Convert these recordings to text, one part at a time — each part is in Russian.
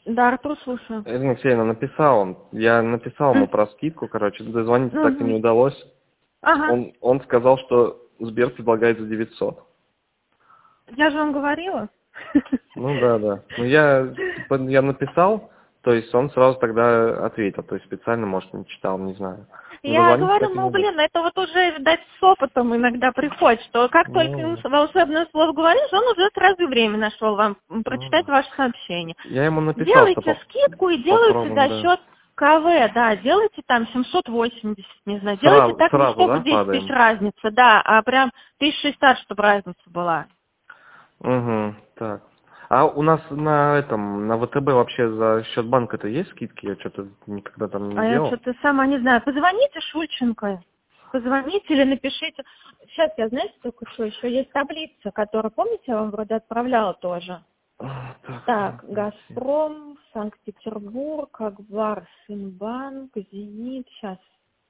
Да, Артур, слушаю. Ирина Алексеевна, написал он. Я написал ему про скидку, короче, дозвониться так и не удалось. Ага. Он сказал, что Сбер предлагает за 900. Я же вам говорила. Ну да. Ну я написал, то есть он сразу тогда ответил, то есть специально, может, не читал, не знаю. Но Я дозвониться говорю, так и не ну, удалось. блин, это вот уже, видать, с опытом иногда приходит, что как только ему Ну, волшебное слово говоришь, он уже сразу время нашел вам ну прочитать да. ваше сообщение. Я ему написал, что Делайте скидку и делайте попробуем, за да. счет КВ, да, делайте там 780, не знаю, делайте так, не Сразу, чтобы да, 10 тысяч падаем? разница, да, а прям 1060, чтобы разница была. Угу, так. А у нас на ВТБ вообще за счет банка-то есть скидки? Я что-то никогда там А не я делал. что-то сама не знаю. Позвоните Шульченко. Позвоните или напишите. Сейчас я, знаете, только что еще есть таблица, которую, помните, я вам вроде отправляла тоже. Так, Найти. Газпром, Санкт-Петербург, Акбар, Синбанк, Зенит. Сейчас.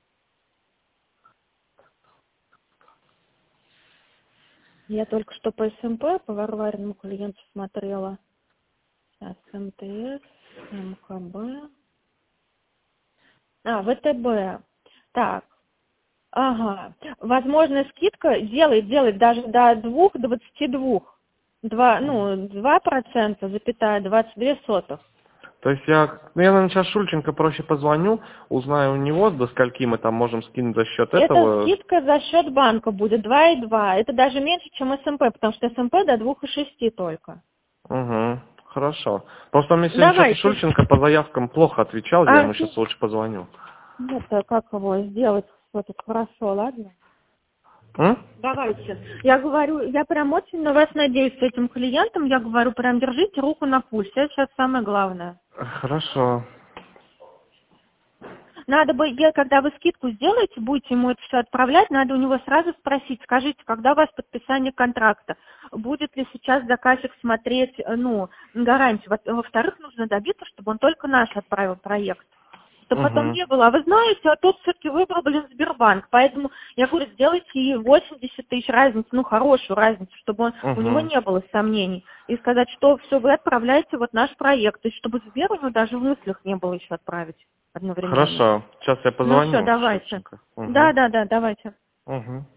Я только что по СМП, по Варвариному клиенту смотрела. Сейчас МТС, МКБ. ВТБ. Так. Ага. Возможная скидка делает даже до 2,22. 2% запятая 22 сотых. То есть я, наверное, сейчас Шульченко проще позвоню, узнаю у него, до скольки мы там можем скинуть за счет Это этого. скидка за счет банка будет 2,2. Это даже меньше, чем СМП, потому что СМП до 2,6 только. Угу, хорошо. Просто мне сегодня что-то Давайте. Шульченко по заявкам плохо отвечал, я ему сейчас лучше позвоню. Это как его сделать что-то хорошо, ладно? М? Давайте. Я говорю, я прям очень на вас надеюсь с этим клиентом. Я говорю, прям держите руку на пульсе. Это сейчас самое главное. Хорошо. Надо бы, когда вы скидку сделаете, будете ему это все отправлять, надо у него сразу спросить, скажите, когда у вас подписание контракта, будет ли сейчас заказчик смотреть, гарантию. Во-вторых, нужно добиться, чтобы он только наш отправил проект. Чтобы потом Угу. не было. А вы знаете, а тот все-таки выбрал, Сбербанк. Поэтому я говорю, сделайте и 80 тысяч разницу, хорошую разницу, чтобы у него Угу. не было сомнений. И сказать, что все, вы отправляете вот наш проект. То есть, чтобы Сбер у него даже в мыслях не было еще отправить одновременно. Хорошо. Сейчас я Ну все, позвоню давайте. Шульченко. Угу. Да, давайте. Угу.